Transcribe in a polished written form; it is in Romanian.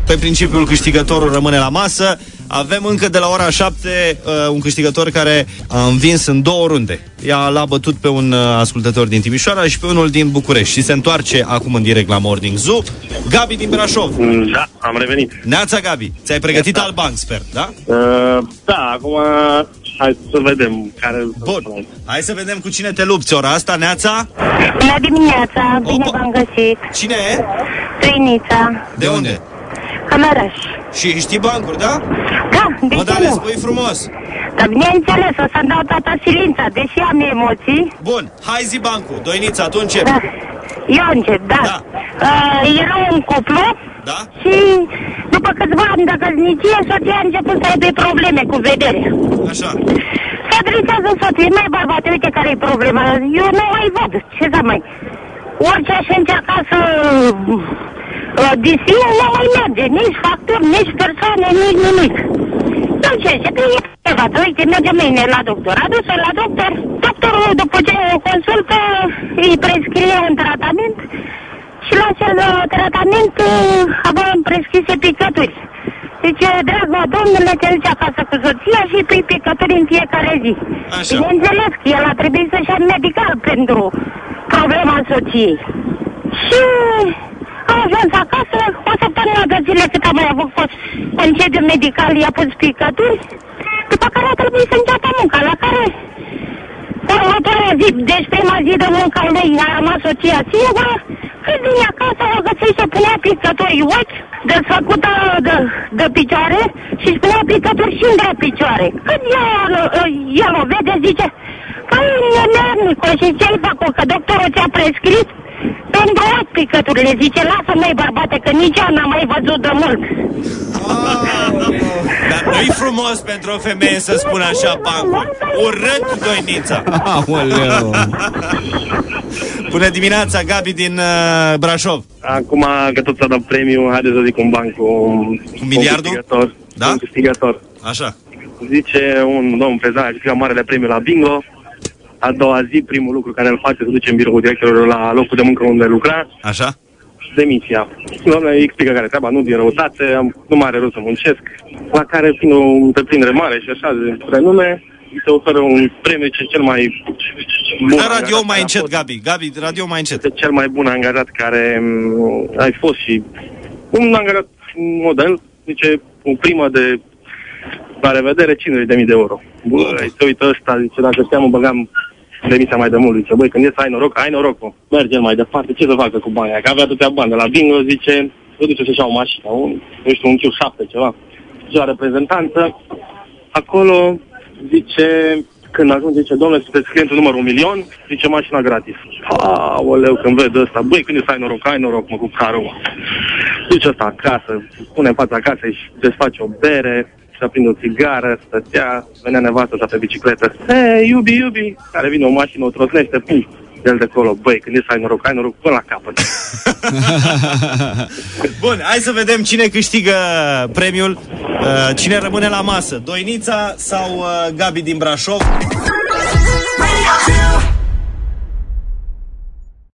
pe principiul câștigătorul rămâne la masă. Avem încă de la ora 7 un câștigător care a învins în 2 runde. L-a bătut pe un ascultător din Timișoara și pe unul din București. Și se întoarce acum în direct la Morning Zoo. Gabi din Brașov. Da, am revenit. Neața, Gabi. Ți-ai pregătit alt banc, sper, da? Da, acum hai să vedem care... Bun, hai să vedem cu cine te lupți ora asta, Neața. Bună dimineața, bine v-am găsit. Cine e? Trinița. De unde? Călăraș. Și știi bancuri, da? Da, de Mă, ce dar nu? spui frumos. Dar bineînțeles, o să-mi dau toată silința, deși am emoții. Bun, hai zi bancul. Doinița, tu începi. Da. Eu încep, da. Era un cuplu. Da? Și după câțiva ani de căsnicie, soția a început să aibă probleme cu vedere. Așa. Se adresează soției, mai bărbate, uite care e problema. Eu nu mai văd, ce să mai... Orice aș încerca să... disfine, nu mai merge, nici facturi, nici persoane, nici nimic. Nu ce, că e ceva, uite, merge mâine la doctor. A dus-o la doctor, doctorul după ce o consultă îi prescrie un tratament și la acel tratament avem prescrise picături. Deci, dragă domnule, te duci acasă cu soția și pui picături în fiecare zi. Așa. Bineînțeles că el a trebuit să-și ia medical pentru problema soției. Și... am ajuns acasă, o săptămână de zile cât am mai avut fost concediu medical, i-a pus picături, după care a trebuit să înceapă munca, la care următoarea zi, deci prima zi de muncă al lui a rămas soția singură, când vine acasă o găsește, punea picături ochi, desfăcută de picioare și își punea picături și între picioare. Când el o vede, zice, păi, nemernico, și ce-i făcut, că doctorul ți-a prescris pentru ochi picăturile, zice, lasă măi bărbate, că nici eu n-am mai văzut de mult. Dar nu-i frumos pentru o femeie să spună așa bancul. Urât, Doinița. Aoleu. Bună dimineața, Gabi din Brașov. Acum că tot s-a dat premiu, haideți să zic un banc cu miliardul? un câștigător. Da? Un câștigător. Așa. Zice un domn prezent, a câștigat marele premiu la bingo. A doua zi, primul lucru care îl face, se duce în biroul directorului la locul de muncă unde lucra. Așa. Demisia. Doamne, îi explică care treaba, nu din răutate, nu mai are rost să muncesc. La care, fiind o întreprindere mare și așa de renume, îi se oferă un premiu cel mai bun. Dar radio mai încet, Gabi. Gabi, radio mai încet. Este cel mai bun angajat care ai fost și un angajat model, zice, o primă de la revedere 50.000 de euro. Băi, se uită ăsta, zice, dacă știam, mă băgam demisia mai de mult, zice, băi, când e să ai noroc, mă. Merge mai departe, ce să facă cu banii? Că avea atâtea bani de la bingo, zice, se duce să-și ia o mașină, nu știu, un Q7, ceva. Zice, la reprezentanță, acolo, zice, când ajunge, zice, domnule, sunteți clientul numărul 1.000.000, zice, mașina gratis. Aoleu, când vede ăsta, băi, când e să ai noroc, mă, cu carul, mă. Zice ăsta acasă, pune în fața casei și desface o bere, și aprinde o țigară, stătea, venea nevastă sa pe bicicletă. Hei, iubi, care vine o mașină, o trosnește, pum, el de acolo, băi, când e să ai noroc până la capăt. Bun, hai să vedem cine câștigă premiul, cine rămâne la masă, Doinița sau Gabi din Brașov.